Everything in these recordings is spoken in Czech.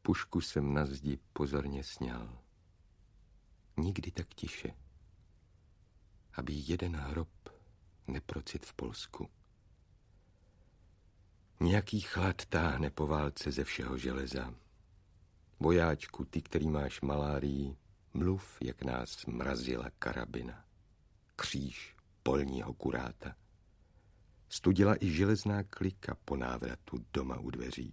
pušku jsem na zdi pozorně sněl. Nikdy tak tiše, aby jeden hrob neprocit v Polsku. Nějaký chlad táhne po válce ze všeho železa. Vojáčku, ty, který máš malárii, mluv, jak nás mrazila karabina. Kříž polního kuráta. Studila i železná klika po návratu doma u dveří.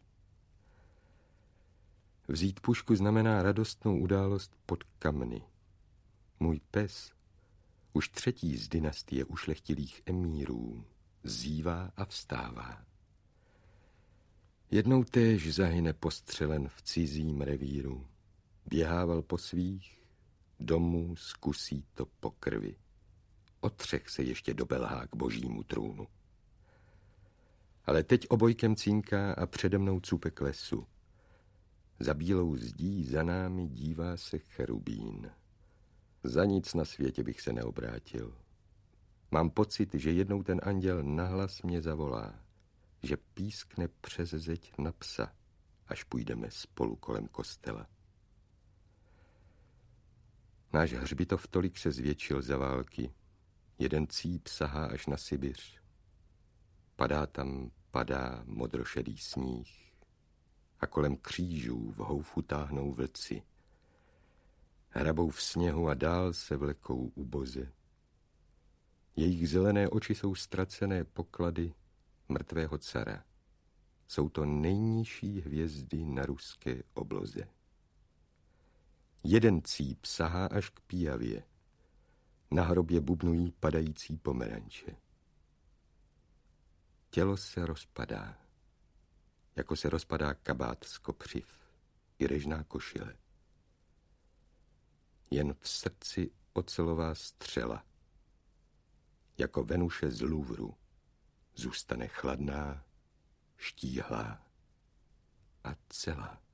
Vzít pušku znamená radostnou událost pod kamny. Můj pes, už třetí z dynastie ušlechtilých emírů, zívá a vstává. Jednou též zahyne postřelen v cizím revíru. Běhával po svých, domů zkusí to po krvi. Otřech se ještě dobelhá k božímu trůnu. Ale teď obojkem cínká a přede mnou cupe k lesu. Za bílou zdí za námi dívá se cherubín. Za nic na světě bych se neobrátil. Mám pocit, že jednou ten anděl nahlas mě zavolá, že pískne přes zeď na psa, až půjdeme spolu kolem kostela. Náš hřbitov tolik se zvětšil za války. Jeden cíp sahá až na Sibiř. Padá modrošedý sníh a kolem křížů v houfu táhnou vlci. Hrabou v sněhu a dál se vlekou uboze. Jejich zelené oči jsou ztracené poklady mrtvého cara. Jsou to nejnižší hvězdy na ruské obloze. Jeden cíp sahá až k píjavě. Na hrobě bubnují padající pomeranče. Tělo se rozpadá, jako se rozpadá kabát z kopřiv i režná košile. Jen v srdci ocelová střela, jako Venuše z Louvru, zůstane chladná, štíhlá a celá.